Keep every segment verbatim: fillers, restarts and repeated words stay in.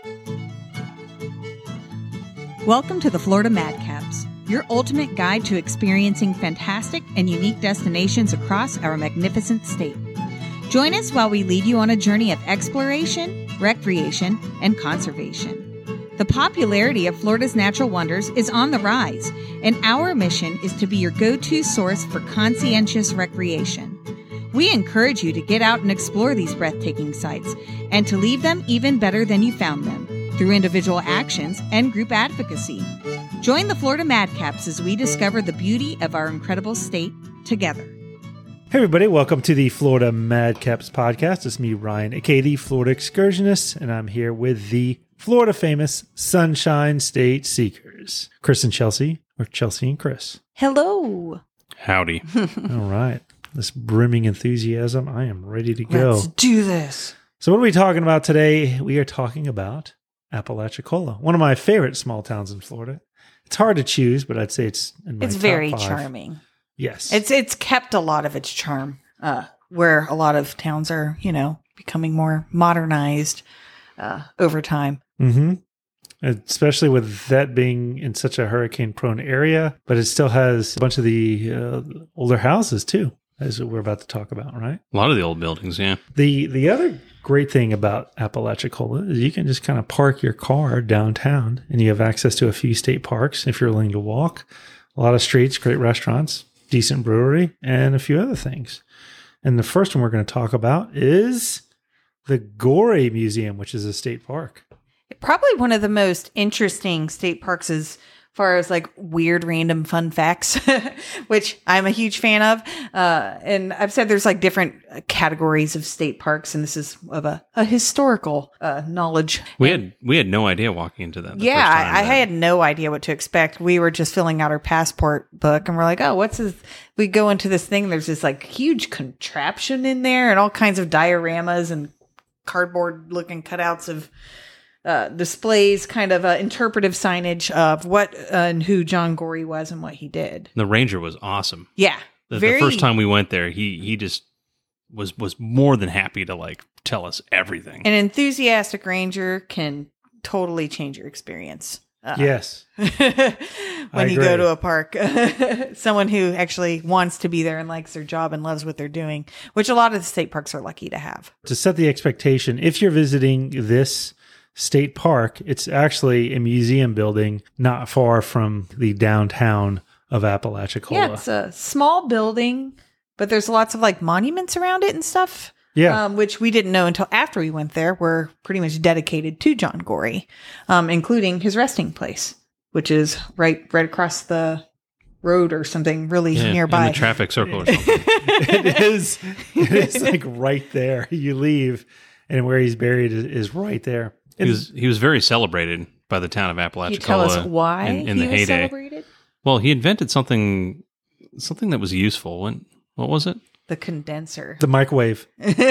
Welcome to the Florida Madcaps, your ultimate guide to experiencing fantastic and unique destinations across our magnificent state. Join us while we lead you on a journey of exploration, recreation, and conservation. The popularity of Florida's natural wonders is on the rise, and our mission is to be your go-to source for conscientious recreation. We encourage you to get out and explore these breathtaking sites and to leave them even better than you found them through individual actions and group advocacy. Join the Florida Madcaps as we discover the beauty of our incredible state together. Hey everybody, welcome to the Florida Madcaps podcast. It's me, Ryan, aka the Florida Excursionist, and I'm here with the Florida famous Sunshine State Seekers, Chris and Chelsea, or Chelsea and Chris. Hello. Howdy. All right. This brimming enthusiasm, I am ready to go. Let's do this. So what are we talking about today? We are talking about Apalachicola, one of my favorite small towns in Florida. It's hard to choose, but I'd say it's in my It's top very five. charming. Yes. It's it's kept a lot of its charm, uh, where a lot of towns are, you know, becoming more modernized uh, over time. Mm-hmm. Especially with that being in such a hurricane-prone area, but it still has a bunch of the uh, older houses too, as we're about to talk about, right? A lot of the old buildings, yeah. The the other great thing about Apalachicola is you can just kind of park your car downtown, and you have access to a few state parks if you're willing to walk. A lot of streets, great restaurants, decent brewery, and a few other things. And the first one we're going to talk about is the Gorey Museum, which is a state park. Probably one of the most interesting state parks as far as like weird random fun facts, which I'm a huge fan of. Uh, and I've said there's like different categories of state parks, and this is of a, a historical uh, knowledge. We and, had we had no idea walking into that. The yeah, first time I, I that- had no idea what to expect. We were just filling out our passport book, and we're like, oh, what's this? We go into this thing. There's this like huge contraption in there and all kinds of dioramas and cardboard looking cutouts of Uh, displays, kind of uh, interpretive signage of what uh, and who John Gorey was and what he did. The ranger was awesome. Yeah, The, very, the first time we went there, he he just was was more than happy to like tell us everything. an enthusiastic ranger can totally change your experience. Uh, Yes. when you agree. go to a park, someone who actually wants to be there and likes their job and loves what they're doing, which a lot of the state parks are lucky to have. To set the expectation, if you're visiting this state park, it's actually a museum building not far from the downtown of Apalachicola. Yeah, it's a small building, but there's lots of like monuments around it and stuff. Yeah. Um, which we didn't know until after we went there, were pretty much dedicated to John Gorey, um, including his resting place, which is right right across the road or something really Yeah, nearby. in the traffic circle or something. it is it is like right there. You leave, and where he's buried is, is right there. he was he was very celebrated by the town of Can you Apalachicola. tell us why in, in he the was heyday. celebrated? Well, he invented something something that was useful. When what was it? The condenser. The microwave.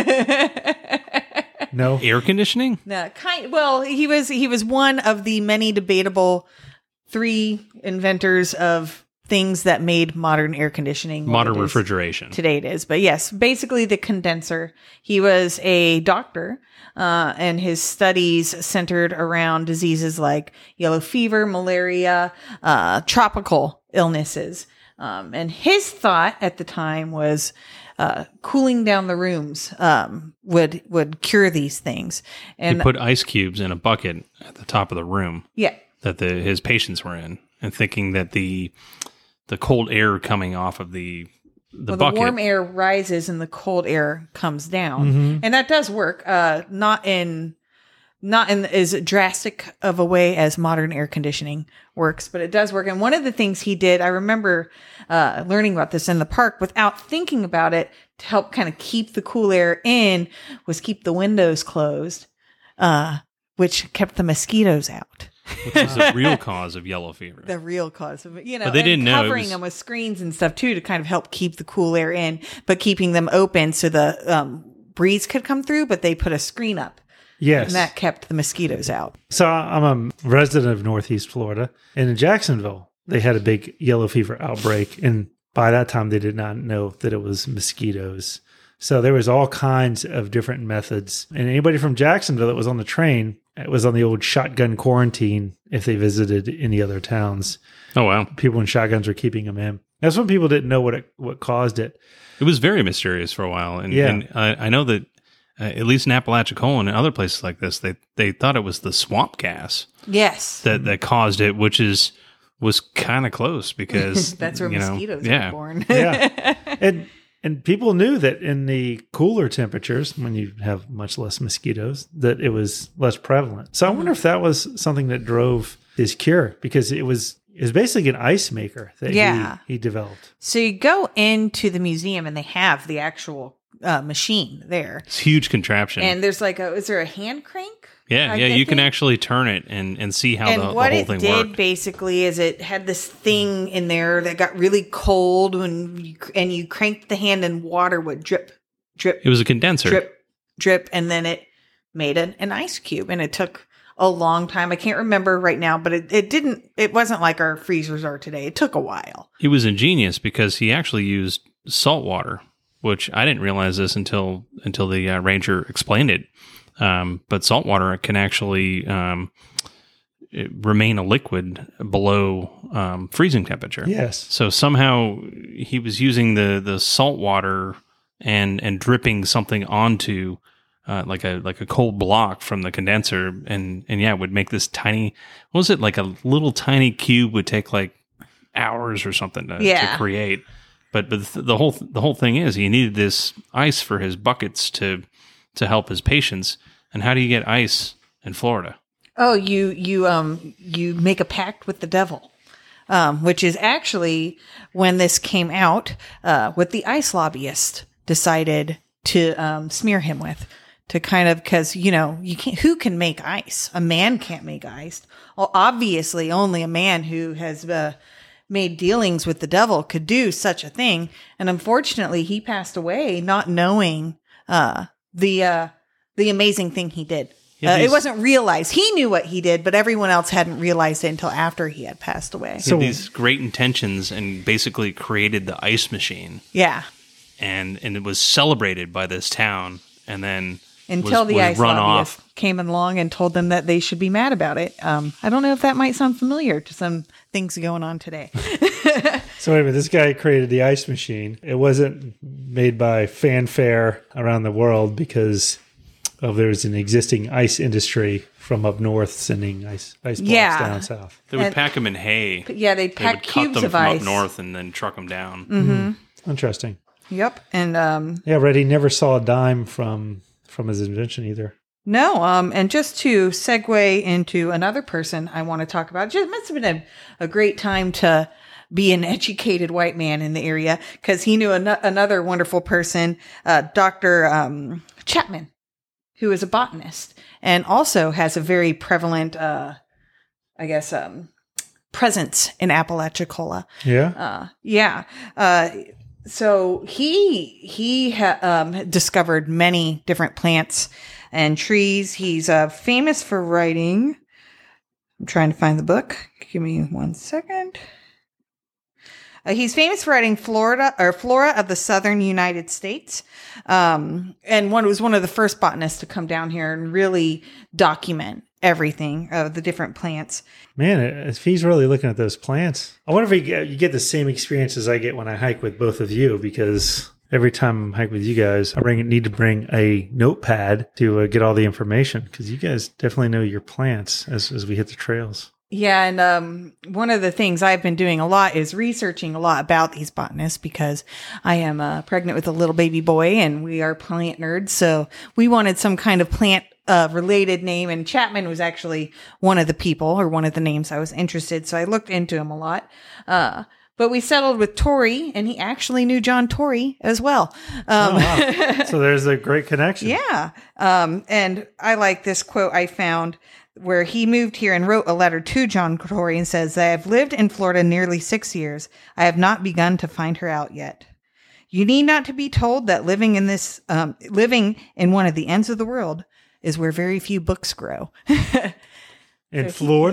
No. Air conditioning? No, kind. Well, he was he was one of the many debatable three inventors of things that made modern air conditioning what Modern it is. refrigeration. Today it is, but yes, basically the condenser. He was a doctor, uh, and his studies centered around diseases like yellow fever, malaria, uh, tropical illnesses. Um, and his thought at the time was uh, cooling down the rooms um, would would cure these things. And he put ice cubes in a bucket at the top of the room yeah, that the his patients were in, and thinking that the the cold air coming off of the the well, bucket. the warm air rises and the cold air comes down, Mm-hmm. and that does work. Uh, not in not in as drastic of a way as modern air conditioning works, but it does work. And one of the things he did, I remember uh, learning about this in the park without thinking about it, to help kind of keep the cool air in, was keep the windows closed, uh, which kept the mosquitoes out. which is the real cause of yellow fever. The real cause of it, you know, But they and didn't know it covering was- them with screens and stuff too to kind of help keep the cool air in, but keeping them open so the um, breeze could come through. But they put a screen up, Yes. and that kept the mosquitoes out. So I'm a resident of Northeast Florida, and in Jacksonville, they had a big yellow fever outbreak. And by that time, they did not know that it was mosquitoes. So there was all kinds of different methods. And anybody from Jacksonville that was on the train was on the old shotgun quarantine if they visited any other towns. Oh, wow. People in shotguns were keeping them in. That's when people didn't know what it, what caused it. It was very mysterious for a while. And, Yeah. and I, I know that uh, at least in Apalachicola and other places like this, they, they thought it was the swamp gas Yes. that, that caused it, which is was kind of close because That's where you know, mosquitoes yeah. are born. Yeah. And and people knew that in the cooler temperatures, when you have much less mosquitoes, that it was less prevalent. So I wonder if that was something that drove his cure, because it was it was basically an ice maker that Yeah. he, he developed. So you go into the museum and they have the actual uh, machine there. It's a huge contraption. And there's like a, is there a hand crank? yeah, I- yeah, I you can think- actually turn it and, and see how And the, the what whole it thing did worked. basically is it had this thing in there that got really cold when you, and you cranked the hand and water would drip, drip, It was a condenser. drip, drip, and then it made an, an ice cube. And it took a long time. I can't remember right now, but it, it didn't, it wasn't like our freezers are today. It took a while. He was ingenious because he actually used salt water, which I didn't realize this until until the uh, ranger explained it. Um, but salt water can actually um, it remain a liquid below um, freezing temperature. Yes. So somehow he was using the, the salt water and and dripping something onto uh, like a like a cold block from the condenser, and and yeah, it would make this tiny. What was it, like a little tiny cube would take like hours or something to, Yeah. to create. But but the, the whole the whole thing is he needed this ice for his buckets to to help his patients. And how do you get ice in Florida? Oh, you you um you make a pact with the devil, um, which is actually when this came out, uh, what the ice lobbyist decided to um, smear him with, to kind of, because you know you can't. Who can make ice? A man can't make ice. Well, obviously, only a man who has uh, made dealings with the devil could do such a thing. And unfortunately, he passed away not knowing uh, the uh, the amazing thing he did. Yeah, Uh, it these- wasn't realized. He knew what he did, but everyone else hadn't realized it until after he had passed away. He So- had these great intentions and basically created the ice machine, Yeah. and and it was celebrated by this town, and then Until was, the was ice run lobbyist off. came along and told them that they should be mad about it. Um, I don't know if that might sound familiar to some things going on today. So wait a minute, this guy created the ice machine. It wasn't made by fanfare around the world because of there's an existing ice industry from up north sending ice ice blocks Yeah. down south. They would And- pack them in hay. Yeah, they They pack would cut cubes them of from ice. up north and then truck them down. Mm-hmm. Interesting. Yep. And um, Yeah, Reddy never saw a dime from from his invention either. no, um, and just to segue into another person I want to talk about, it must have been a, a great time to be an educated white man in the area, because he knew an- another wonderful person, uh, Doctor Um, Chapman, who is a botanist and also has a very prevalent, uh, I guess, um, presence in Apalachicola. Yeah. Uh, yeah. Uh, so he he ha- um, discovered many different plants and trees. He's uh, famous for writing. I'm trying to find the book. Give me one second. Uh, he's famous for writing Florida or Flora of the Southern United States, um, and one was one of the first botanists to come down here and really document everything of the different plants. Man, if he's really looking at those plants, I wonder if you get, you get the same experience as I get when I hike with both of you, because every time I hike with you guys, I bring need to bring a notepad to uh, get all the information, because you guys definitely know your plants as, as we hit the trails. Yeah, and um, one of the things I've been doing a lot is researching a lot about these botanists, because I am uh, pregnant with a little baby boy and we are plant nerds. So we wanted some kind of plant uh, related name, and Chapman was actually one of the people or one of the names I was interested. So I looked into him a lot. Uh, but we settled with Torrey, and he actually knew John Torrey as well. Um, Oh, wow. So there's a great connection. Yeah. Um, and I like this quote I found where he moved here and wrote a letter to John Torrey and says, I have lived in Florida nearly six years. I have not begun to find her out yet. You need not to be told that living in this, um, living in one of the ends of the world is where very few books grow. In Florida?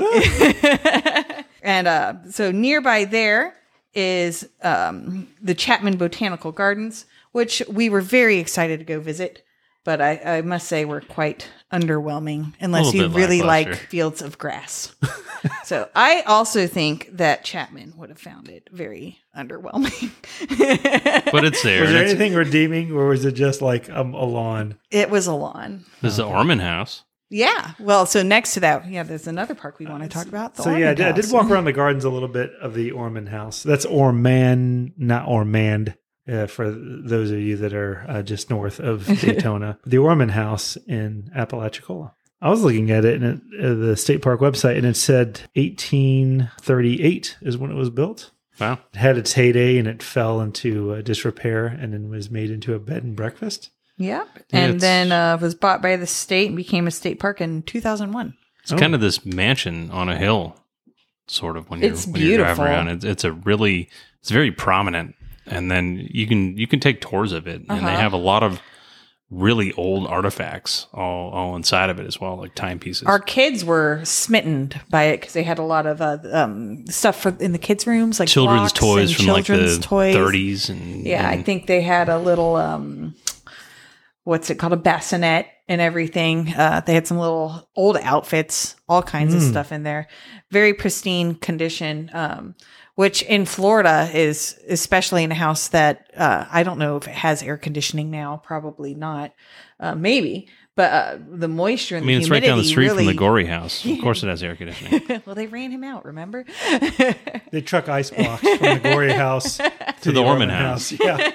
And uh, so nearby there is um, the Chapman Botanical Gardens, which we were very excited to go visit. But I, I must say we're quite underwhelming unless Little you bit really like lackluster. fields of grass. So I also think that Chapman would have found it very underwhelming. But it's there. Was and there it's- anything redeeming, or was it just like um, a lawn? It was a lawn. This is the Orman House. Yeah. Well, so next to that, yeah, there's another park we want to talk about. The So yeah, I Ormond did, I did House. walk around the gardens a little bit of the Ormond House. That's Orman, not Ormand. Uh, for those of you that are uh, just north of Daytona, the Ormond House in Apalachicola. I was looking at it in it, uh, the state park website, and it said eighteen thirty-eight is when it was built. Wow. It had its heyday, and it fell into uh, disrepair, and then was made into a bed and breakfast. Yep. Yeah, And it's- then uh, was bought by the state and became a state park in two thousand one. It's Oh. kind of this mansion on a hill, sort of, when you're, It's when you're driving beautiful. around. It's, it's a really, it's very prominent. And then you can you can take tours of it. And Uh-huh. they have a lot of really old artifacts all, all inside of it as well, like timepieces. Our kids were smitten by it because they had a lot of uh, um, stuff for in the kids' rooms, like children's blocks toys and from like children's the toys. thirties. And, Yeah, I and think they had a little, um, what's it called, a bassinet and everything. Uh, they had some little old outfits, all kinds of Mm. stuff in there. Very pristine condition, um, which in Florida is, especially in a house that uh, I don't know if it has air conditioning now, probably not, uh, maybe. But uh, the moisture and I mean, the it's right humidity down the street really, from the Gory house. Of course it has air conditioning. well, they ran him out, remember? They truck ice blocks from the Gory house to, the Ormond House. Yeah.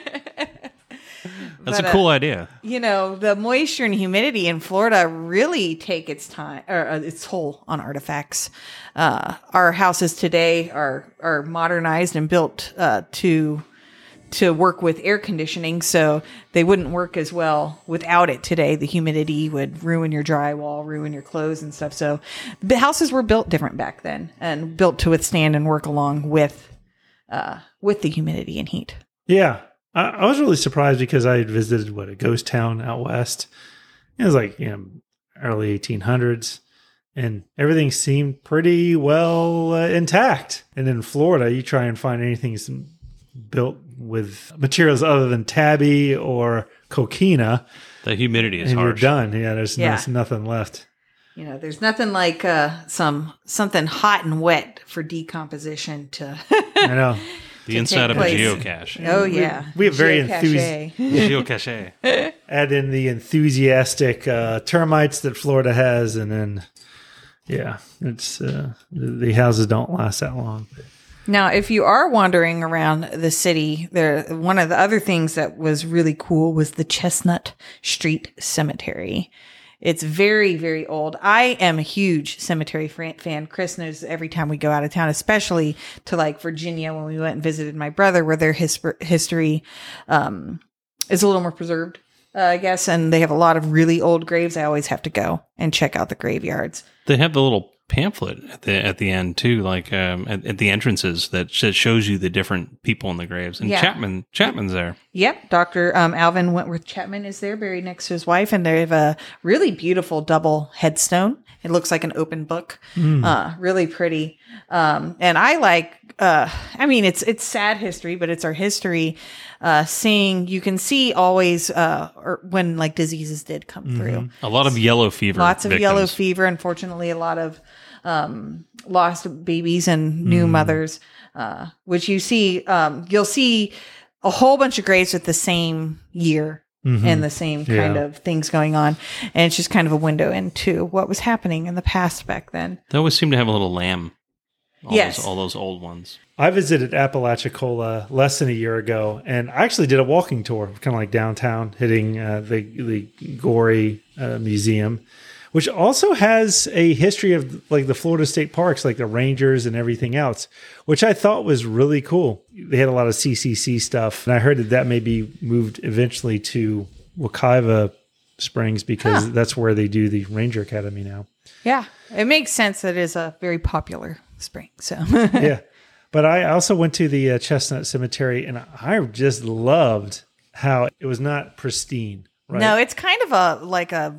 That's But, a uh, cool idea. You know, the moisture and humidity in Florida really take its time or uh, its toll on artifacts. Uh, our houses today are are modernized and built uh, to to work with air conditioning, so they wouldn't work as well without it today. The humidity would ruin your drywall, ruin your clothes and stuff. So the houses were built different back then and built to withstand and work along with uh, with the humidity and heat. Yeah. I, I was really surprised because I had visited, what, a ghost town out west. It was like, you know, early eighteen hundreds, and everything seemed pretty well uh, intact. And in Florida, you try and find anything s- built with materials other than tabby or coquina, The humidity is and harsh. you're done. Yeah, there's, Yeah. there's nothing left. You know, there's nothing like uh, some something hot and wet for decomposition to. I know. The to inside take of place. a geocache. Oh yeah, we have very Geocache. Geocache. Add in the enthusiastic uh, termites that Florida has, and then, yeah, it's uh, the, the houses don't last that long. Now, if you are wandering around the city, there one of the other things that was really cool was the Chestnut Street Cemetery. It's very, very old. I am a huge cemetery fran- fan. Chris knows every time we go out of town, especially to like Virginia when we went and visited my brother, where their his- history um, is a little more preserved, uh, I guess. And they have a lot of really old graves. I always have to go and check out the graveyards. They have the little pamphlet at the at the end too, like um, at, at the entrances that sh- shows you the different people in the graves. And Yeah. Chapman Chapman's there. Yep, Doctor Um, Alvin Wentworth Chapman is there, buried next to his wife, and they have a really beautiful double headstone. It looks like an open book, uh, really pretty. Um, and I like, uh, I mean, it's it's sad history, but it's our history. Uh, seeing you can see always uh, or when like diseases did come through. A lot of yellow fever. Lots of victims. yellow fever. Unfortunately, a lot of um, lost babies and new mothers, uh, which you see. Um, you'll see a whole bunch of graves with the same year Mhm. and the same kind Yeah. of things going on, and it's just kind of a window into what was happening in the past back then. They always seem to have a little lamb. All Yes. those, all those old ones. I visited Apalachicola less than a year ago, and I actually did a walking tour, kind of like downtown, hitting uh, the the Gory uh, Museum, which also has a history of like the Florida State Parks, like the rangers and everything else, which I thought was really cool. They had a lot of C C C stuff, and I heard that that may be moved eventually to Wekiva Springs because Huh. that's where they do the Ranger Academy now. Yeah, it makes sense that it is a very popular spring. So Yeah. But I also went to the uh, Chestnut Cemetery, and I just loved how it was not pristine. Right? no, it's kind of a like a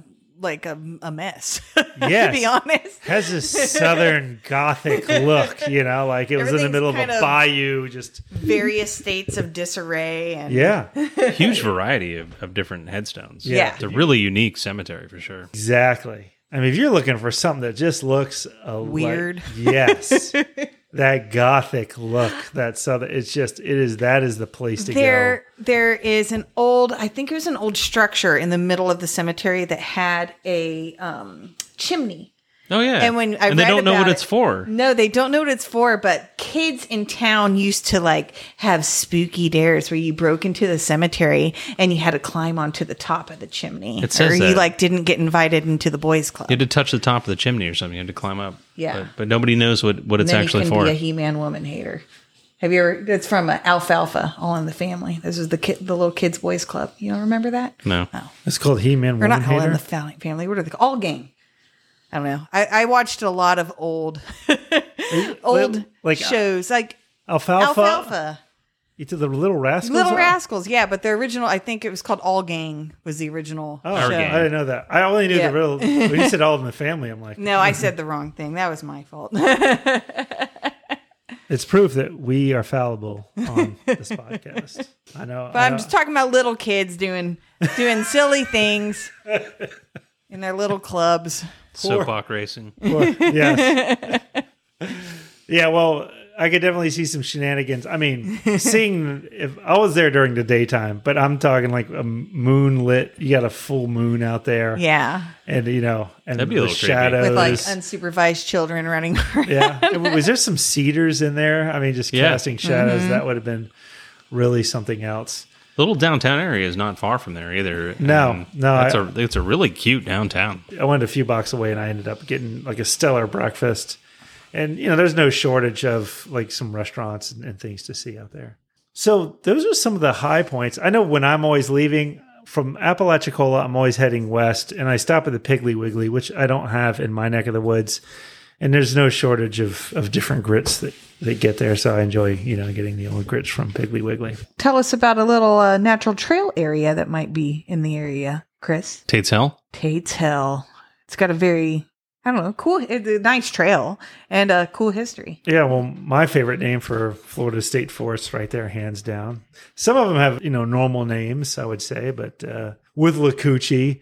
like a, a mess. Yes. To be honest, has this southern gothic look, you know, like it was in the Everything's middle of kind a of- bayou. Just various states of disarray and yeah, Huge variety of, of different headstones. Yeah. It's a really unique cemetery for sure. exactly. I mean, if you're looking for something that just looks a Weird. yes, that gothic look, that southern, it's just it is that is the place to There, there is an old, I think it was an old structure in the middle of the cemetery that had a um, chimney. Oh yeah, And when I and they read don't know what about it's it- for. No, they don't know what it's for, but kids in town used to like have spooky dares where you broke into the cemetery and you had to climb onto the top of the chimney. It says or you that. like didn't get invited into the boys club. You had to touch the top of the chimney or something. You had to climb up. Yeah. but, but nobody knows what, what And it's then actually you can for. be a He-Man woman hater. Have you ever? It's from uh, Alfalfa, All in the Family. This is the kid, the little kids boys club. You don't remember that? no, Oh. It's called He-Man Or Woman not All in Hater. the Family. Family. What are they? All Gang. I don't know. I, I watched a lot of old, old like, shows like Alfalfa. Alfalfa. You to the Little Rascals. Little Oh. Rascals, yeah, but the original, I think it was called All Gang, was the original Oh, show. Gang. I didn't know that. I only knew Yeah. the real. When you said All in the Family, I'm like, No, I said the wrong thing. That was my fault. it's proof that we are fallible on this podcast. I know. But I I'm know. just talking about little kids doing doing silly things in their little clubs. soapbox racing. Well, yes. Yeah, well, I could definitely see some shenanigans. I mean, seeing if I was there during the daytime, but I'm talking like a moonlit. You got a full moon out there, Yeah, and you know, and That'd be a the little creepy. shadows. with like unsupervised children running around. yeah, was there some cedars in there? I mean, just Yeah. casting shadows. Mm-hmm. That would have been really something else. The little downtown area is not far from there either. No, And no, That's I- a it's a really cute downtown. I went a few blocks away and I ended up getting like a stellar breakfast. And, you know, there's no shortage of like some restaurants and, and things to see out there. So those are some of the high points. I know when I'm always leaving from Apalachicola, I'm always heading west and I stop at the Piggly Wiggly, which I don't have in my neck of the woods. And there's no shortage of, of different grits that, that get there. So I enjoy, you know, getting the old grits from Piggly Wiggly. Tell us about a little uh, natural trail area that might be in the area, Chris. Tate's Hell. Tate's Hill. It's got a very, I don't know, cool, it's a nice trail and a cool history. Yeah, well, my favorite name for Florida State Forest right there, hands down. Some of them have, you know, normal names, I would say, but uh, Withlacoochee,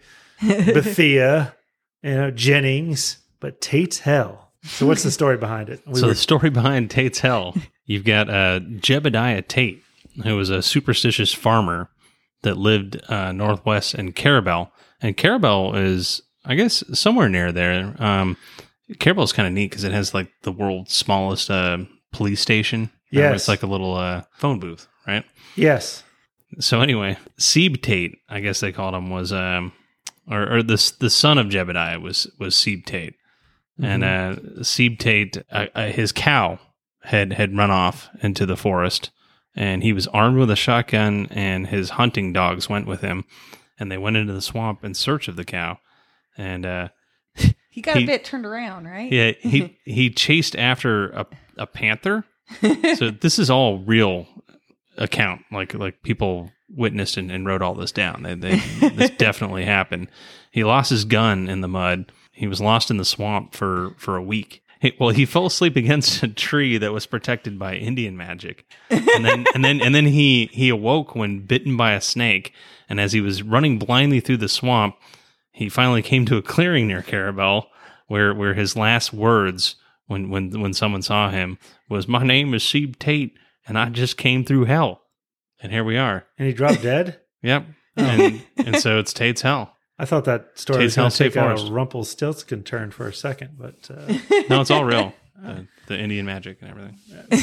Bethia, you know, Jennings, but Tate's Hell. So what's the story behind it? We So were- the story behind Tate's Hell, you've got uh, Jebediah Tate, who was a superstitious farmer that lived uh, northwest in Carabel. And Carabel is, I guess, somewhere near there. Um, Carabel is kind of neat because it has like the world's smallest uh, police station. Uh, Yes. it's like a little uh, phone booth, right? yes. So anyway, Sebe Tate, I guess they called him, was um, or, or the the son of Jebediah was was Sebe Tate, and uh, Sebe Tate, uh, uh, his cow had had run off into the forest, and he was armed with a shotgun, and his hunting dogs went with him, and they went into the swamp in search of the cow, and uh, He got He- a bit turned around, right? yeah, he he chased after a a panther. So this is all real account, like like people witnessed and, and wrote all this down. They, they, this definitely happened. He lost his gun in the mud. He was lost in the swamp for for a week. He, well, he fell asleep against a tree that was protected by Indian magic, and then and then and then he he awoke when bitten by a snake. And as he was running blindly through the swamp, he finally came to a clearing near Carabel, where where his last words when when when someone saw him was, "My name is Sebe Tate, and I just came through hell, and here we are." And he dropped dead? Yep, and and so it's Tate's Hell. I thought that story Tate's was going Hell to State take a Forest. Rumpelstiltskin turn for a second, but uh, No, it's all real. The, the Indian magic and everything.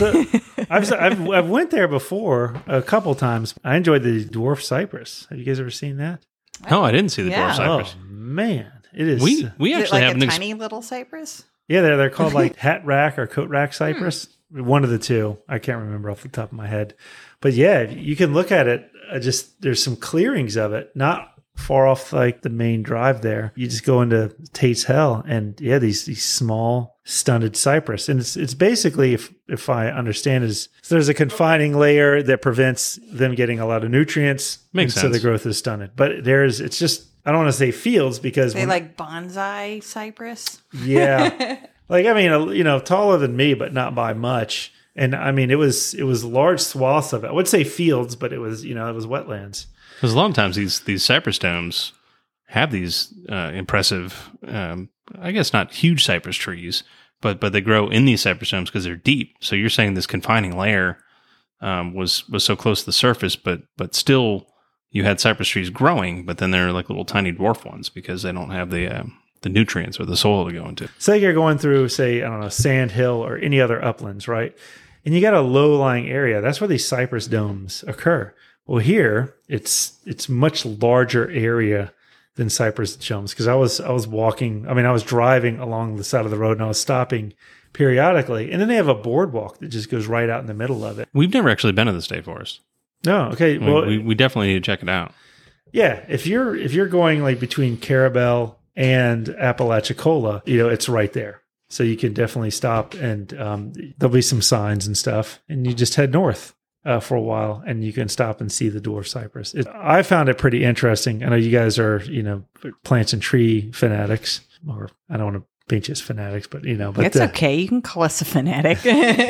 so I've, I've I've went there before a couple times. I enjoyed the dwarf cypress. Have you guys ever seen that? No, I didn't see the Yeah. dwarf cypress. Oh man, it is. We we Is it actually like have a an ex- tiny little cypress? Yeah, they're they're called like hat rack or coat rack cypress. One of the two. I can't remember off the top of my head. But yeah, you can look at it. Uh, just there's some clearings of it, not far off like the main drive there. You just go into Tate's Hell, and yeah, these these small stunted cypress, and it's it's basically, if if I understand, is so there's a confining layer that prevents them getting a lot of nutrients, Makes and so the sense. growth is stunted. But there's it's just I don't want to say fields because They when, like bonsai cypress. yeah, like I mean, you know, taller than me, but not by much. And I mean, it was it was large swaths of it. I would say fields, but it was you know it was wetlands. Because a lot of times these these cypress domes have these uh, impressive, um, I guess not huge cypress trees, but but they grow in these cypress domes because they're deep. So you're saying this confining layer um, was was so close to the surface, but but still you had cypress trees growing, but then they're like little tiny dwarf ones because they don't have the uh, the nutrients or the soil to go into. Say you're going through, say, I don't know, Sand Hill or any other uplands, right? And you got a low-lying area. That's where these cypress domes occur. Well, here it's it's much larger area than cypress domes because I was I was walking. I mean, I was driving along the side of the road and I was stopping periodically. And then they have a boardwalk that just goes right out in the middle of it. We've never actually been to the state forest. No, okay. I mean, Well, we, we definitely need to check it out. yeah. If you're if you're going like between Carabel and Apalachicola, you know, it's right there. So you can definitely stop and um, there'll be some signs and stuff. And you just head north uh, for a while and you can stop and see the dwarf cypress. It, I found it pretty interesting. I know you guys are, you know, plants and tree fanatics, or I don't want to paint you as fanatics, but, you know. but It's uh, okay. You can call us a fanatic.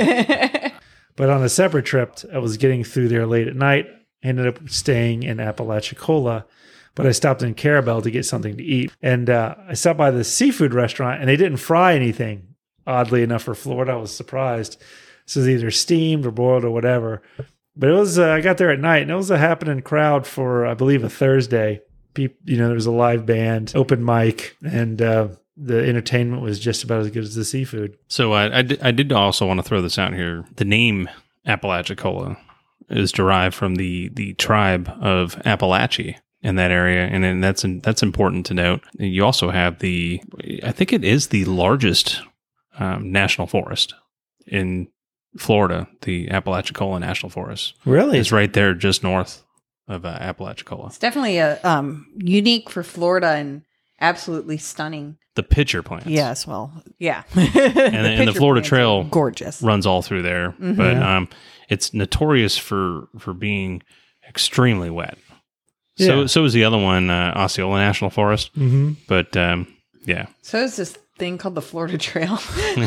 But on a separate trip, I was getting through there late at night, ended up staying in Apalachicola. But I stopped in Carabel to get something to eat. And uh, I stopped by the seafood restaurant, and they didn't fry anything, oddly enough, for Florida. I was surprised. So it was either steamed or boiled or whatever. But it was, uh, I got there at night, and it was a happening crowd for, I believe, a Thursday. People, you know, there was a live band, open mic, and uh, the entertainment was just about as good as the seafood. So I, I, did, I did also want to throw this out here. The name Apalachicola is derived from the, the tribe of Appalachia in that area, and, and that's that's important to note. You also have the, I think it is the largest um, national forest in Florida, the Apalachicola National Forest. Really? It's right there just north of uh, Apalachicola. It's definitely a um, unique for Florida and absolutely stunning. The pitcher plants. Yes, well, yeah. And, the, and the pitcher Florida plants Trail are gorgeous. runs all through there, Mhm. but Yeah. um, it's notorious for, for being extremely wet. So Yeah. so is the other one, uh, Osceola National Forest. Mm-hmm. But um, yeah, So is this thing called the Florida Trail.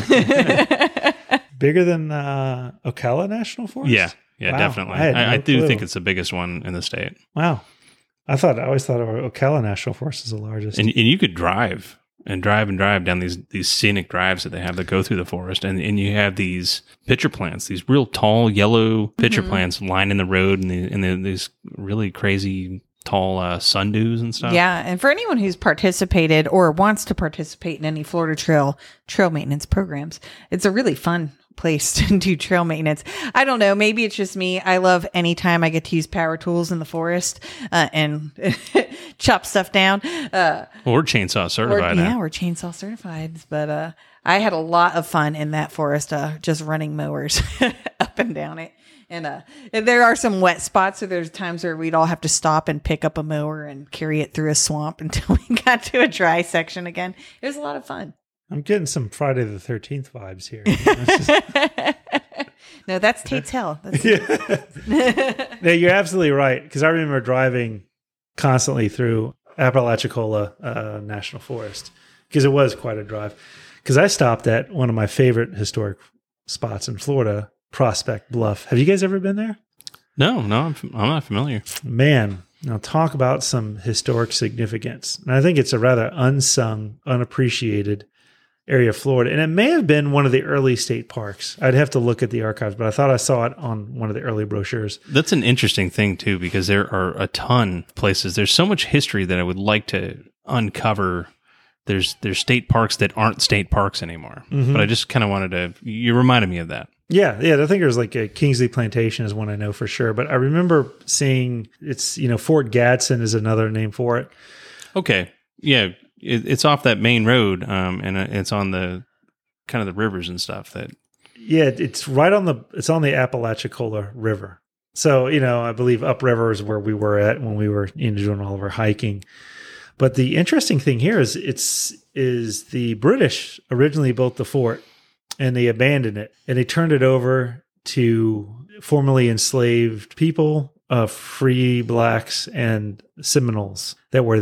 Bigger than uh, Ocala National Forest? yeah, yeah, Wow. definitely. I had I, I no do clue. think it's the biggest one in the state, Wow. I thought I always thought of Ocala National Forest as the largest. and and you could drive and drive and drive down these these scenic drives that they have that go through the forest, and and you have these pitcher plants, these real tall yellow pitcher Mhm. plants lining the road, and the, and the, these really crazy tall uh, sundews and stuff. Yeah, and for anyone who's participated or wants to participate in any Florida Trail trail maintenance programs, it's a really fun place to do trail maintenance. I don't know, maybe it's just me. I love anytime I get to use power tools in the forest uh, and chop stuff down. Uh, Or chainsaw or, certified. yeah, now. we're chainsaw certified. But uh, I had a lot of fun in that forest, uh, just running mowers up and down it. And uh, there are some wet spots, so there's times where we'd all have to stop and pick up a mower and carry it through a swamp until we got to a dry section again. It was a lot of fun. I'm getting some Friday the thirteenth vibes here. It's just- No, that's Tate's Hill. That's, yeah. No, you're absolutely right. Because I remember driving constantly through Apalachicola uh, National Forest because it was quite a drive. Because I stopped at one of my favorite historic spots in Florida, Prospect Bluff. Have you guys ever been there? No, no, I'm, I'm not familiar. Man, now talk about some historic significance. And I think it's a rather unsung, unappreciated area of Florida. And it may have been one of the early state parks. I'd have to look at the archives, but I thought I saw it on one of the early brochures. That's an interesting thing too, because there are a ton of places. There's so much history that I would like to uncover. There's there's state parks that aren't state parks anymore. Mhm. But I just kind of wanted to. You reminded me of that. Yeah, yeah. I think there's like a Kingsley Plantation is one I know for sure. But I remember seeing it's, you know, Fort Gadsden is another name for it. Okay, yeah, it, it's off that main road, um, and it's on the kind of the rivers and stuff. That Yeah, it's right on the it's on the Apalachicola River. So, you know, I believe upriver is where we were at when we were, you know, doing all of our hiking. But the interesting thing here is it's is the British originally built the fort and they abandoned it and they turned it over to formerly enslaved people, uh, free blacks and Seminoles that were there.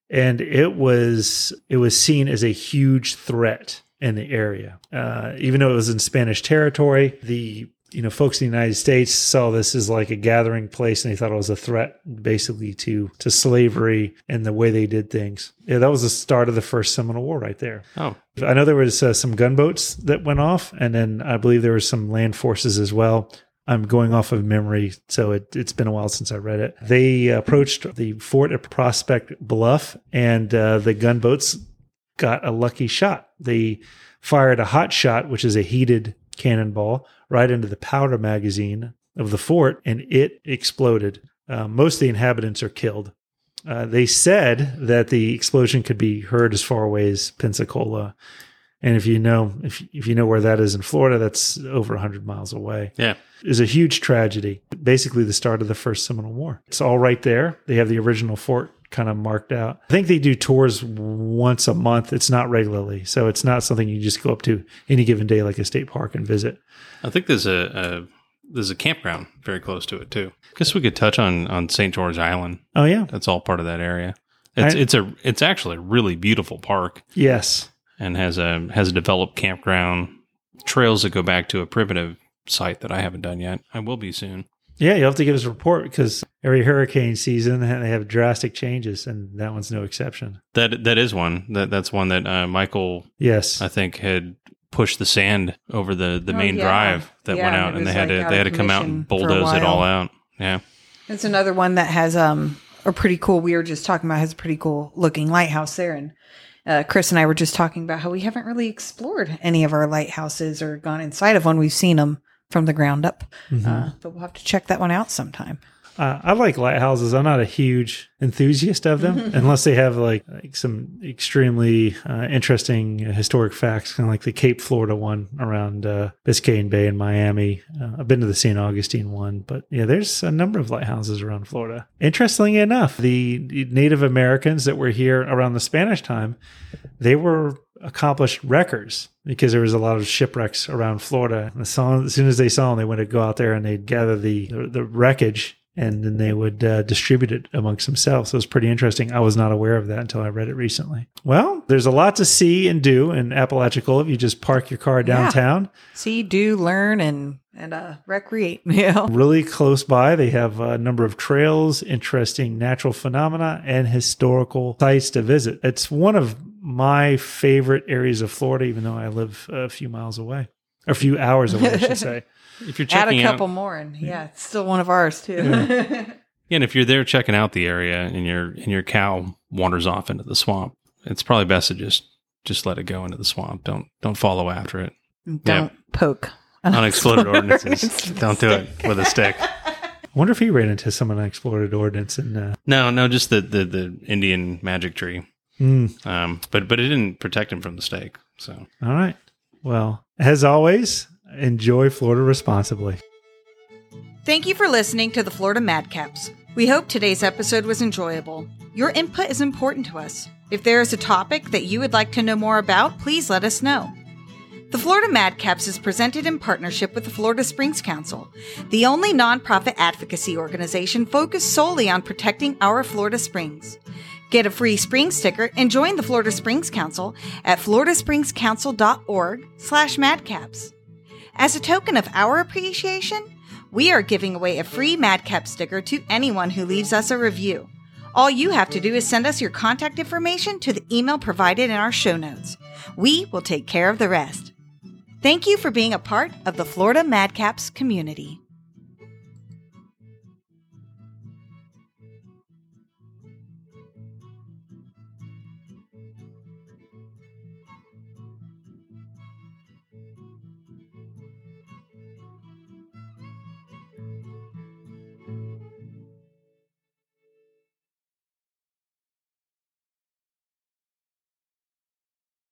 and it was it was seen as a huge threat in the area. Uh, even though it was in Spanish territory, the you know folks in the United States saw this as like a gathering place, and they thought it was a threat, basically to to slavery and the way they did things. Yeah, that was the start of the first Seminole War right there. Oh, I know there was uh, some gunboats that went off, and then I believe there was some land forces as well. I'm going off of memory, so it, it's been a while since I read it. They approached the fort at Prospect Bluff, and uh, the gunboats got a lucky shot. They fired a hot shot, which is a heated cannonball, right into the powder magazine of the fort, and it exploded. Uh, most of the inhabitants are killed. Uh, they said that the explosion could be heard as far away as Pensacola. And if you know if if you know where that is in Florida, that's over one hundred miles away. Yeah. It was a huge tragedy, basically the start of the first Seminole War. It's all right there. They have the original fort kind of marked out. I think they do tours once a month. It's not regularly. So it's not something you just go up to any given day like a state park and visit. I think there's a, a there's a campground very close to it too. Guess we could touch on, on Saint George Island. Oh yeah. That's all part of that area. It's I, it's a it's actually a really beautiful park. Yes. And has a has a developed campground, trails that go back to a primitive site that I haven't done yet. I will be soon. Yeah, you'll have to give us a report because every hurricane season they have drastic changes, and that one's no exception. That that is one. That that's one that uh, Michael, yes, I think had pushed the sand over the, the Oh, main yeah. drive that Yeah, went and out, it and they was, had like, to out they of had to come out commission and for a bulldoze it while. all out. Yeah, It's another one that has um a pretty cool. We were just talking about has a pretty cool looking lighthouse there, and uh, Chris and I were just talking about how we haven't really explored any of our lighthouses or gone inside of one. We've seen them from the ground up, Mm-hmm. uh, but we'll have to check that one out sometime. Uh, I like lighthouses. I'm not a huge enthusiast of them unless they have like, like some extremely uh, interesting historic facts, kind of like the Cape Florida one around uh, Biscayne Bay in Miami. Uh, I've been to the Saint Augustine one, but yeah, there's a number of lighthouses around Florida. Interestingly enough, the Native Americans that were here around the Spanish time, they were accomplished wreckers because there was a lot of shipwrecks around Florida. And the song, as soon as they saw them, they would go out there and they'd gather the the, the wreckage, and then they would uh, distribute it amongst themselves. So it was pretty interesting. I was not aware of that until I read it recently. Well, there's a lot to see and do in Apalachicola if you just park your car downtown. See, do, learn, and and uh, recreate. Yeah. Really close by, they have a number of trails, interesting natural phenomena, and historical sites to visit. It's one of my favorite areas of Florida, even though I live a few miles away, or a few hours away, I should say. if you're Add checking a couple out, more, and yeah, it's still one of ours too. yeah, and if you're there checking out the area, and your and your cow wanders off into the swamp, it's probably best to just just let it go into the swamp. Don't don't follow after it. Don't Yeah. poke Unexploded ordinances. Don't do it with a stick. I wonder if he ran into some unexploded ordnance. And uh, No, no, just the, the, the Indian magic tree. mm, Um, but but it didn't protect him from the stake. So all right. Well, as always, enjoy Florida responsibly. Thank you for listening to the Florida Madcaps. We hope today's episode was enjoyable. Your input is important to us. If there is a topic that you would like to know more about, please let us know. The Florida Madcaps is presented in partnership with the Florida Springs Council, the only nonprofit advocacy organization focused solely on protecting our Florida Springs. Get a free spring sticker and join the Florida Springs Council at floridaspringscouncil.org slash madcaps. As a token of our appreciation, we are giving away a free Madcap sticker to anyone who leaves us a review. All you have to do is send us your contact information to the email provided in our show notes. We will take care of the rest. Thank you for being a part of the Florida Madcaps community.